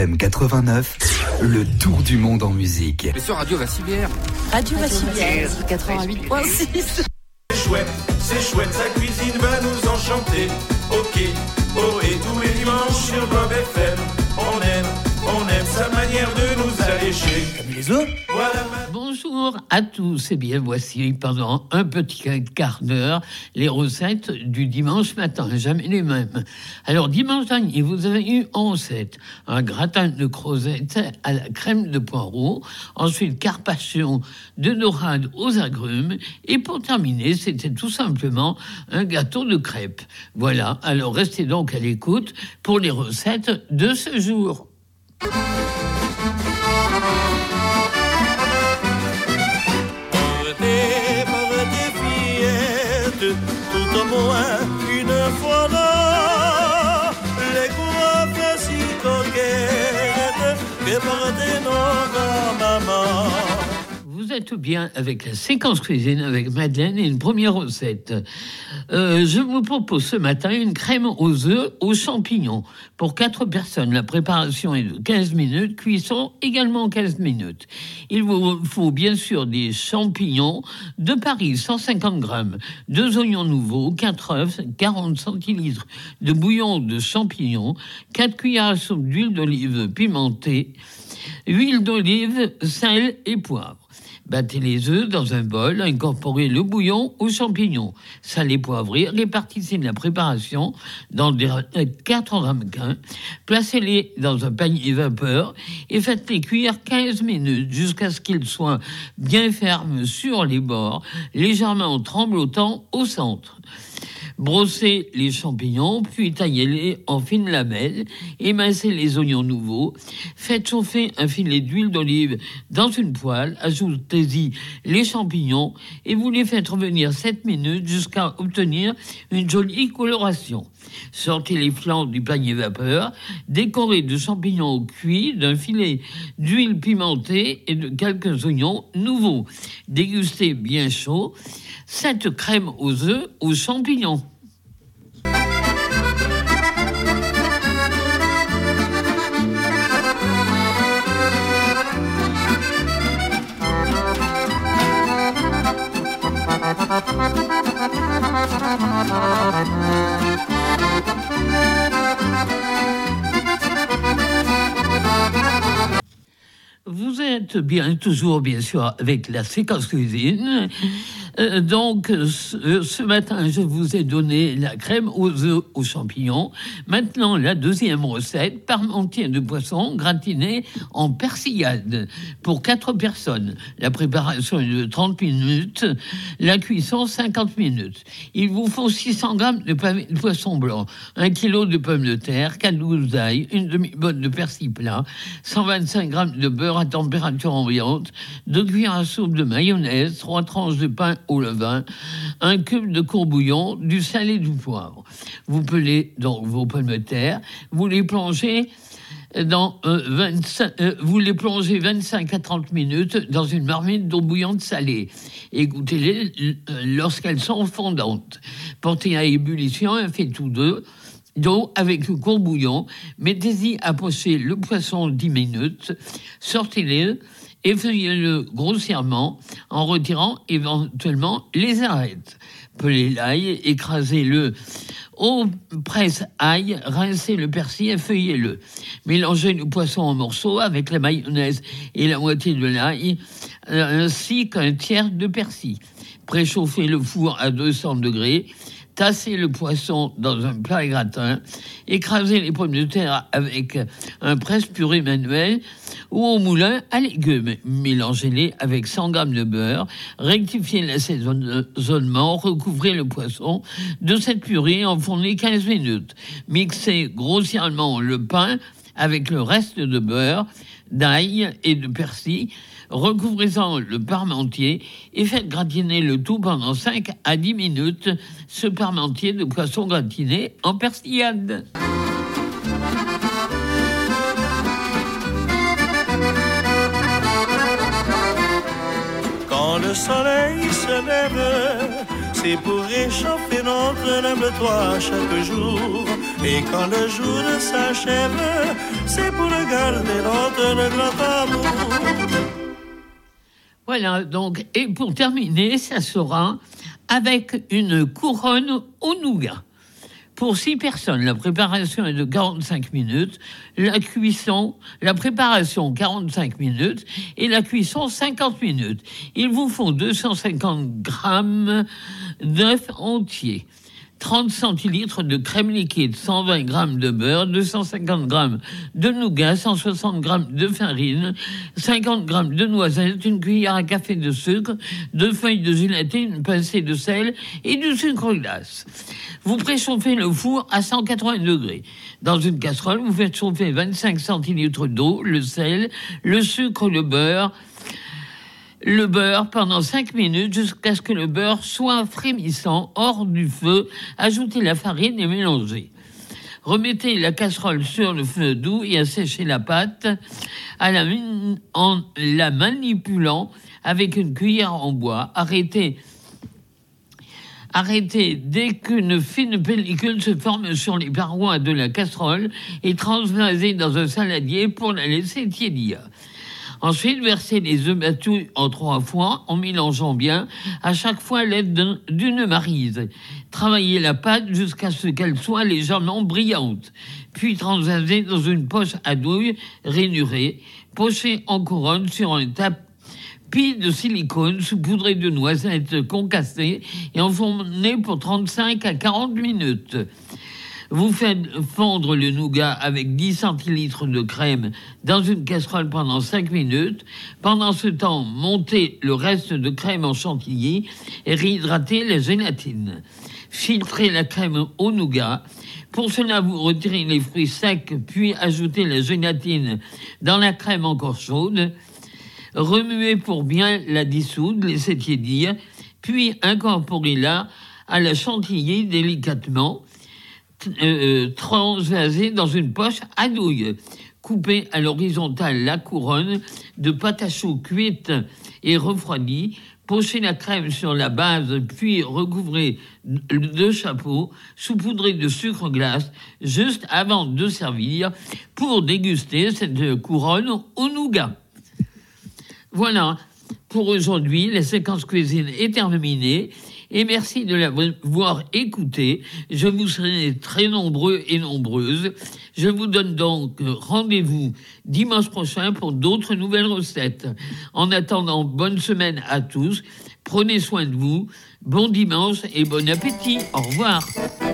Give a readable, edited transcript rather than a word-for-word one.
M89, le tour du monde en musique. Mais sur Radio Vassivière. Radio Vassivière, 88.6. C'est chouette, sa cuisine va nous enchanter. Ok, oh et tous les dimanches sur Bob FM. On aime sa manière de nous allécher. Comme les autres. Voilà. Bonjour à tous, et bien voici pendant un petit quart d'heure les recettes du dimanche matin, jamais les mêmes. Alors dimanche dernier, vous avez eu en recette un gratin de crevettes à la crème de poireaux, ensuite carpaccio de dorade aux agrumes, et pour terminer, c'était tout simplement un gâteau de crêpes. Voilà, alors restez donc à l'écoute pour les recettes de ce jour. Tout au moins une fois là, les coiffes si coquettes que portait nos mamans. Vous êtes bien avec la séquence cuisine avec Madeleine et une première recette. Je vous propose ce matin une crème aux œufs aux champignons. Pour 4 personnes, la préparation est de 15 minutes, cuisson également 15 minutes. Il vous faut bien sûr des champignons de Paris, 150 grammes, 2 oignons nouveaux, 4 œufs, 40 centilitres de bouillon de champignons, 4 cuillères à soupe d'huile d'olive pimentée, huile d'olive, sel et poivre. Battez les œufs dans un bol, incorporez le bouillon aux champignons. Salez, poivrez, répartissez la préparation dans des 4 ramequins. Placez-les dans un panier vapeur et faites-les cuire 15 minutes jusqu'à ce qu'ils soient bien fermes sur les bords, légèrement tremblotants au centre. Brossez les champignons, puis taillez-les en fines lamelles, émincez les oignons nouveaux, faites chauffer un filet d'huile d'olive dans une poêle, ajoutez-y les champignons et vous les faites revenir 7 minutes jusqu'à obtenir une jolie coloration. Sortez les flancs du panier vapeur, décorez de champignons cuits, d'un filet d'huile pimentée et de quelques oignons nouveaux. Dégustez bien chaud cette crème aux œufs aux champignons. Vous êtes toujours bien sûr avec la séquence cuisine. Donc, ce matin, je vous ai donné la crème aux œufs aux champignons. Maintenant, la deuxième recette, parmentier de poisson gratiné en persillade pour 4 personnes. La préparation est de 30 minutes, la cuisson 50 minutes. Il vous faut 600 grammes de pavé de poisson blanc, 1 kilo de pommes de terre, 4 gousses d'ail, une demi-bonne de persil plat, 125 grammes de beurre à température ambiante, 2 cuillères à soupe de mayonnaise, 3 tranches de pain au levain, 1 cube de courbouillon, du sel et du poivre. Vous pelez donc vos pommes de terre, vous les plongez dans 25 à 30 minutes dans une marmite d'eau bouillante salée. Égouttez-les lorsqu'elles sont fondantes. Portez à ébullition un faitout d'eau avec le courbouillon. Mettez-y à pocher le poisson 10 minutes. Sortez-les. Effeuillez-le grossièrement en retirant éventuellement les arêtes. Pelez l'ail, écrasez-le au presse-ail, rincez le persil, effeuillez-le. Mélangez le poisson en morceaux avec la mayonnaise et la moitié de l'ail, ainsi qu'un tiers de persil. Préchauffez le four à 200 degrés. Tassez le poisson dans un plat gratin, écrasez les pommes de terre avec un presse-purée manuel ou au moulin à légumes. Mélangez-les avec 100 g de beurre, rectifiez l'assaisonnement, recouvrez le poisson de cette purée, enfournez 15 minutes. Mixez grossièrement le pain avec le reste de beurre, d'ail et de persil. Recouvrez-en le parmentier et faites gratiner le tout pendant 5 à 10 minutes, ce parmentier de poisson gratiné en persillade. Quand le soleil se lève c'est pour réchauffer notre humble toit chaque jour. Et quand le jour s'achève, c'est pour garder notre grand amour. Voilà, donc, et pour terminer, ça sera avec une couronne au nougat. Pour 6 personnes, la préparation est de 45 minutes, la préparation 45 minutes et la cuisson 50 minutes. Il vous faut 250 grammes d'œufs entiers, 30 centilitres de crème liquide, 120 grammes de beurre, 250 grammes de nougat, 160 grammes de farine, 50 grammes de noisettes, une cuillère à café de sucre, 2 feuilles de gélatine, une pincée de sel et du sucre glace. Vous préchauffez le four à 180 degrés. Dans une casserole, vous faites chauffer 25 centilitres d'eau, le sel, le sucre, le beurre pendant 5 minutes jusqu'à ce que le beurre soit frémissant hors du feu. Ajoutez la farine et mélangez. Remettez la casserole sur le feu doux et asséchez la pâte en la manipulant avec une cuillère en bois. Arrêtez dès qu'une fine pellicule se forme sur les parois de la casserole et transvasez dans un saladier pour la laisser tiédir. Ensuite, versez les œufs battus en 3 fois en mélangeant bien, à chaque fois à l'aide d'une maryse. Travaillez la pâte jusqu'à ce qu'elle soit légèrement brillante. Puis transvasez dans une poche à douille rainurée, pochez en couronne sur un tapis de silicone saupoudré de noisettes concassées et enfournez pour 35 à 40 minutes. Vous faites fondre le nougat avec 10 centilitres de crème dans une casserole pendant 5 minutes. Pendant ce temps, montez le reste de crème en chantilly et réhydratez la gélatine. Filtrez la crème au nougat. Pour cela, vous retirez les fruits secs, puis ajoutez la gélatine dans la crème encore chaude. Remuez pour bien la dissoudre, laissez tiédir, puis incorporez-la à la chantilly délicatement. Transvasez dans une poche à douille. Coupez à l'horizontale la couronne de pâte à choux cuite et refroidie. Pochez la crème sur la base, puis recouvrez de chapeau, saupoudrez de sucre glace juste avant de servir pour déguster cette couronne au nougat. Voilà, pour aujourd'hui, la séquence cuisine est terminée. Et merci de l'avoir écouté. Je vous serai très nombreux et nombreuses. Je vous donne donc rendez-vous dimanche prochain pour d'autres nouvelles recettes. En attendant, bonne semaine à tous. Prenez soin de vous. Bon dimanche et bon appétit. Au revoir.